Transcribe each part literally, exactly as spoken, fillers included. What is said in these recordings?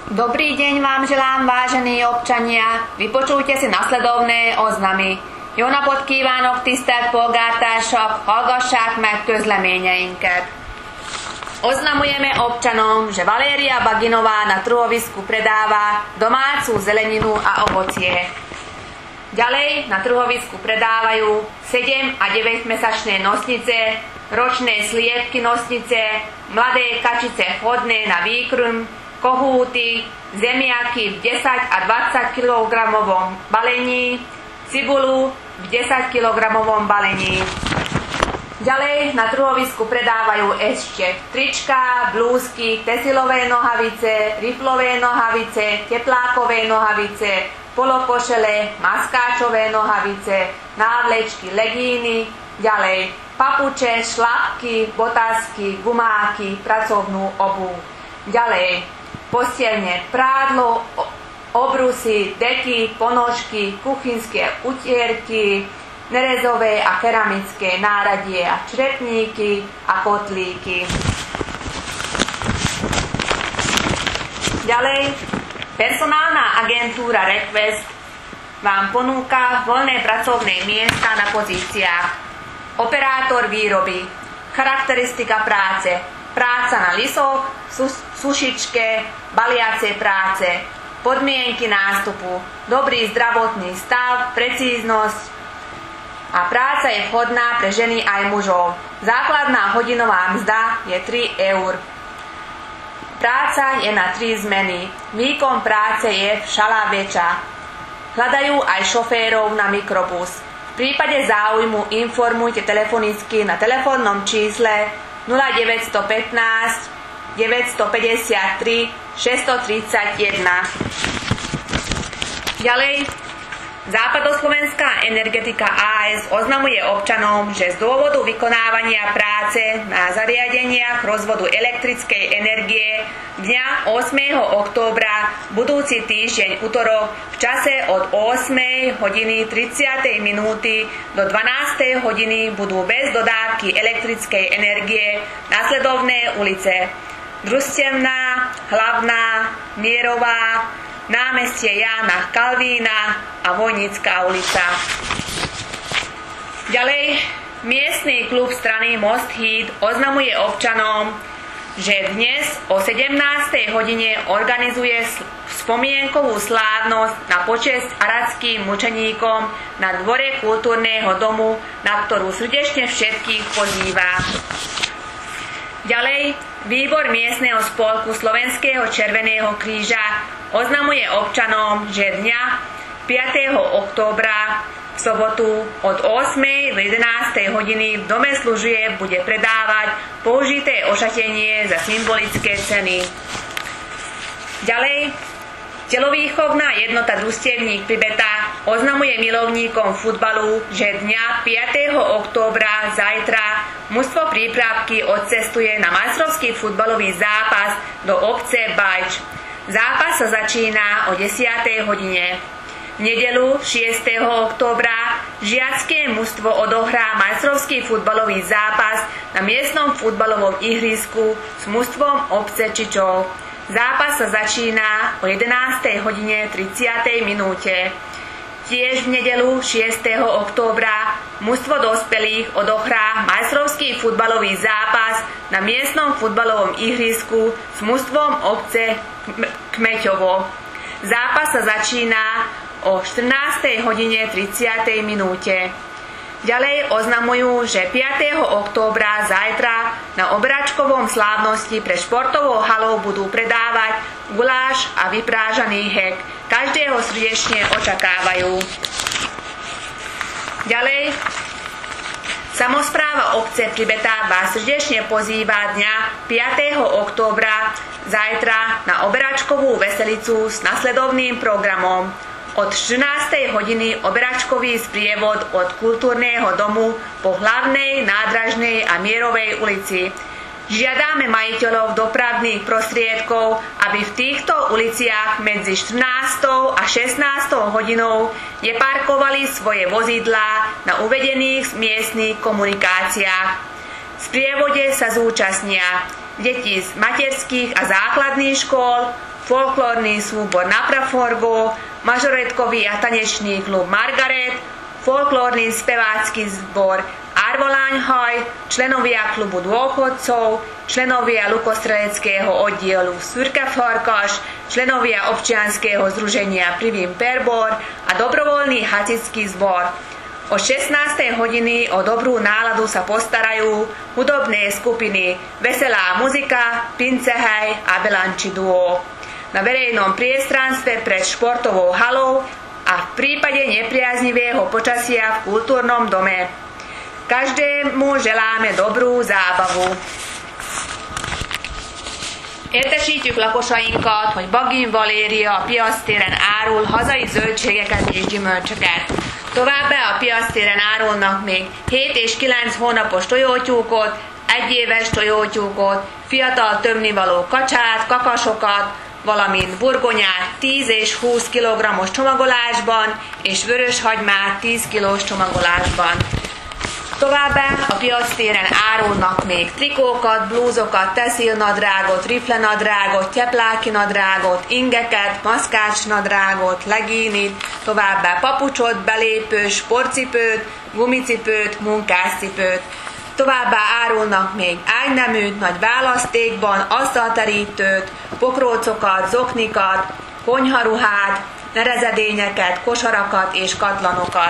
Dobrý deň vám želám, vážení občania. Vypočujte si nasledovné oznamy. Jó napot kívánok, tisztelt polgártársak, hallgassák meg közleményeinket. Oznamujeme občanom, že Valéria Baginová na trhovisku predáva domácu zeleninu a ovocie. Ďalej na trhovisku predávajú sedem a deväťmesačné nosnice, ročné sliepky nosnice, mladé kačice chodné na výkrm, kohúty, zemiaky v desať a dvadsať kilogramovom balení, cibulu v desať kilogramovom balení. Ďalej na trhovisku predávajú ešte trička, blúzky, tesilové nohavice, riflové nohavice, teplákové nohavice, polokošele, maskáčové nohavice, návlečky, legíny, ďalej papuče, šlapky, botázky, gumáky, pracovnú obuv. Ďalej postielne, prádlo, obrusy, deky, ponožky, kuchynské utierky, nerezové a keramické náradie a črepníky a kotlíky. Ďalej, personálna agentúra Request vám ponúka voľné pracovné miesta na pozíciách. Operátor výroby, charakteristika práce, práca na lisoch, sus- sušičke, baliace práce, podmienky nástupu, dobrý zdravotný stav, precíznosť a práca je vhodná pre ženy aj mužov. Základná hodinová mzda je tri eur. Práca je na tri zmeny. Výkon práce je všala väčša. Hľadajú aj šoférov na mikrobus. V prípade záujmu informujte telefonicky na telefónnom čísle nula deväť jedna päť, deväť päť tri, šesť tri jeden. Ďalej, Západoslovenská energetika á es oznamuje občanom, že z dôvodu vykonávania práce na zariadeniach rozvodu elektrickej energie dňa ôsmeho októbra budúci týždeň utorok v čase od ôsmej hodiny tridsať minúty do dvanástej hodiny budú bez dodávky elektrickej energie nasledovné ulice: Družstevná, Hlavná, Mierová, námestie Jána Kalvína a Vojnická ulica. Ďalej, miestny klub strany Most Híd oznamuje občanom, že dnes o sedemnástej hodine organizuje spomienkovú slávnosť na počesť aradským mučeníkom na dvore kultúrneho domu, na ktorú srdečne všetkých pozýva. Ďalej, výbor miestneho spolku Slovenského červeného kríža oznamuje občanom, že dňa piateho októbra v sobotu od ôsmej do jedenástej hodiny v dome služieb bude predávať použité ošatenie za symbolické ceny. Ďalej, telovýchovná jednota Družstevník Pribeta oznamuje milovníkom futbalu, že dňa piateho októbra zajtra mužstvo Prípravky odcestuje na majstrovský futbalový zápas do obce Bajč. Zápas sa začína o desiatej hodine. V nedeľu šiesteho októbra žiacké mužstvo odohrá majstrovský futbalový zápas na miestnom futbalovom ihrisku s mužstvom obce Čičov. Zápas sa začína o jedenástej hodine tridsiatej minúte. Tiež v nedeľu šiesteho októbra mužstvo dospelých odohrá majstrovský futbalový zápas na miestnom futbalovom ihrisku s mužstvom obce Kmeťovo. Zápas sa začína o štrnástej hodine tridsiatej minúte. Ďalej oznamujú, že piateho októbra zajtra na Oberačkovom slávnosti pre športovou halou budú predávať guláš a vyprážaný hek. Každého srdečne očakávajú. Ďalej, samospráva obce Pribeta vás srdečne pozýva dňa piateho októbra zajtra na Oberačkovú veselicu s nasledovným programom. Od štrnástej hodiny oberačkový sprievod od kultúrneho domu po Hlavnej, Nádražnej a Mierovej ulici. Žiadame majiteľov dopravných prostriedkov, aby v týchto uliciach medzi štrnástou a šestnástou hodinou neparkovali svoje vozidlá na uvedených miestnych komunikáciách. V sprievode sa zúčastnia deti z materských a základných škôl, folklórny súbor Napraforgo, mažoretkový a tanečný klub Margaret, folklórny spevácky zbor Arvoláňhaj, členovia klubu dôchodcov, členovia lukostreleckého oddielu Szürke Farkas, členovia občianskeho združenia Privím Perbor a dobrovoľný hasičský zbor. O šestnástej hodiny o dobrú náladu sa postarajú hudobné skupiny Veselá muzika, Pincehej a Belanči duo. Na verejnom priestranstve pred športovou halou a v prípade nepriaznivého počasia v kultúrnom dome. Každému želáme dobrú zábavu. Értesítjük lakosainkat, hogy Bagin Valéria a piactéren árul hazai zöldségeket és gyümölcsöket. Továbbá a piactéren árulnak még hét és kilenc hónapos tojótyúkot, egyéves tojótyúkot, fiatal tömnivaló kacsát, kakasokat, valamint burgonyát tíz és húsz kilogrammos csomagolásban, és vöröshagymát tíz kilós csomagolásban. Továbbá a piactéren árulnak még trikókat, blúzokat, textilnadrágot, riflenadrágot, tyepláki nadrágot, ingeket, maszkácsnadrágot, legínit, továbbá papucsot, belépőt, sportcipőt, gumicipőt, munkáscipőt. Továbbá árulnak még ágyneműt, nagy választékban, asztalterítőt, pokrócokat, zoknikat, konyharuhát, nerezedényeket, kosarakat és katlanokat.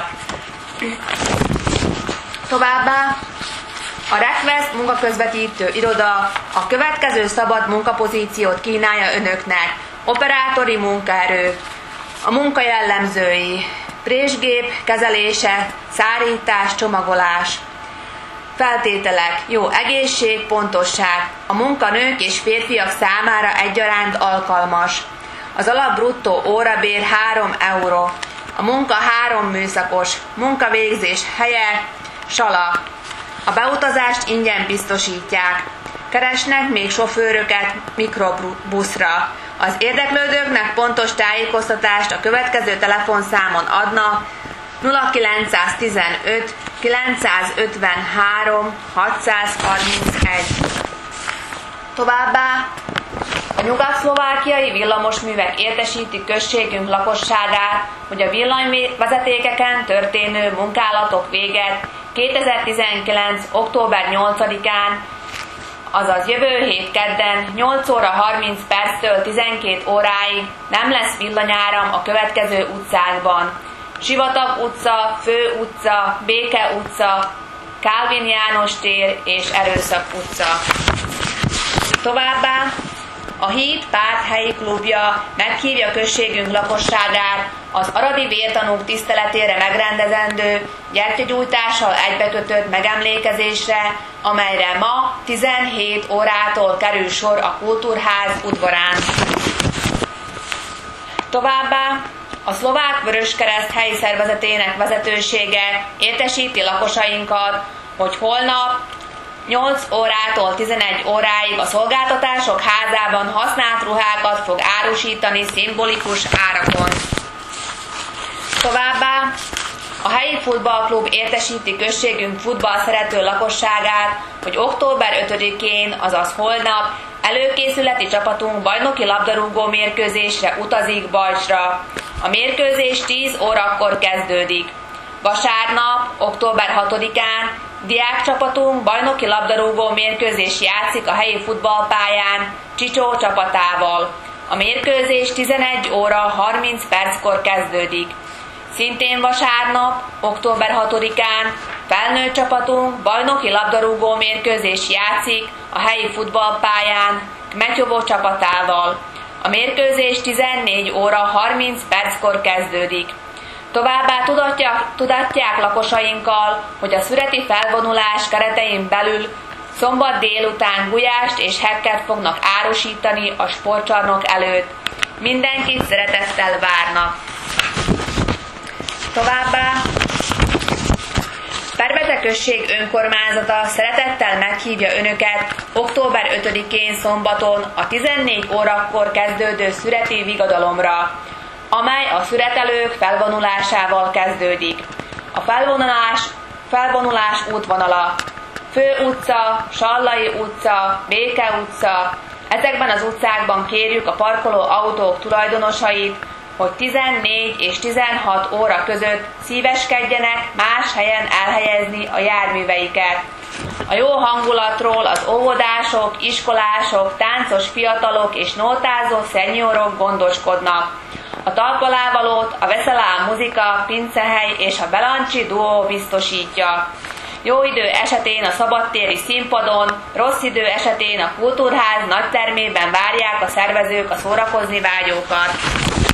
Továbbá a Request munkaközvetítő iroda a következő szabad munkapozíciót kínálja önöknek. Operátori munkaerő, a munka jellemzői, présgép kezelése, szárítás, csomagolás. Feltételek: jó egészség, pontosság. A munka nők és férfiak számára egyaránt alkalmas. Az alap bruttó órabér három euró. A munka három műszakos. Munkavégzés helye Sala. A beutazást ingyen biztosítják. Keresnek még sofőröket mikrobuszra. Az érdeklődőknek pontos tájékoztatást a következő telefonszámon adnak: nulla kilencszáztizenöt kilencszázötvenhárom hatszázharmincegy. Továbbá a nyugat-szlovákiai villamosművek értesítik községünk lakosságát, hogy a villanyvezetékeken történő munkálatok véget kétezer-tizenkilenc. október nyolcadikán, azaz jövő hét kedden nyolc óra harminc perctől tizenkét óráig nem lesz villanyáram a következő utcákban: Sivatag utca, Fő utca, Béke utca, Kálvin János tér és Erőszak utca. Továbbá a Híd Párt helyi klubja meghívja községünk lakosságát az aradi vértanúk tiszteletére megrendezendő, gyertyagyújtással egybekötött megemlékezésre, amelyre ma tizenhét órától kerül sor a Kultúrház udvarán. Továbbá a Szlovák Vöröskereszt helyi szervezetének vezetősége értesíti lakosainkat, hogy holnap nyolc órától tizenegy óráig a Szolgáltatások Házában használt ruhákat fog árusítani szimbolikus árakon. Továbbá a helyi futballklub értesíti községünk futball szerető lakosságát, hogy október ötödikén, azaz holnap előkészületi csapatunk bajnoki labdarúgó mérkőzésre utazik Bajcsra. A mérkőzés tíz órakor kezdődik. Vasárnap, október hatodikán diákcsapatunk bajnoki labdarúgó mérkőzés játszik a helyi futballpályán Csicsó csapatával. A mérkőzés tizenegy óra harminc perckor kezdődik. Szintén vasárnap, október hatodikán felnőtt csapatunk bajnoki labdarúgó mérkőzés játszik a helyi futballpályán Kmetjovó csapatával. A mérkőzés tizennégy óra harminc perckor kezdődik. Továbbá tudatják, tudatják lakosainkkal, hogy a szüreti felvonulás keretein belül szombat délután gulyást és hekket fognak árusítani a sportcsarnok előtt. Mindenkit szeretettel várnak. Továbbá Perbete község önkormányzata szeretettel meghívja önöket október ötödikén szombaton a tizennégy órakor kezdődő szüreti vigadalomra, amely a szüretelők felvonulásával kezdődik. A felvonulás, felvonulás útvonala: Fő utca, Sallai utca, Béke utca, Ezekben az utcákban kérjük a parkoló autók tulajdonosait, hogy tizennégy és tizenhat óra között szíveskedjenek más helyen elhelyezni a járműveiket. A jó hangulatról az óvodások, iskolások, táncos fiatalok és nótázó szenyorok gondoskodnak. A talpalávalót a Veszelá muzika, pincehely és a Belancsi duó biztosítja. Jó idő esetén a szabadtéri színpadon, rossz idő esetén a Kultúrház nagytermében várják a szervezők a szórakozni vágyókat.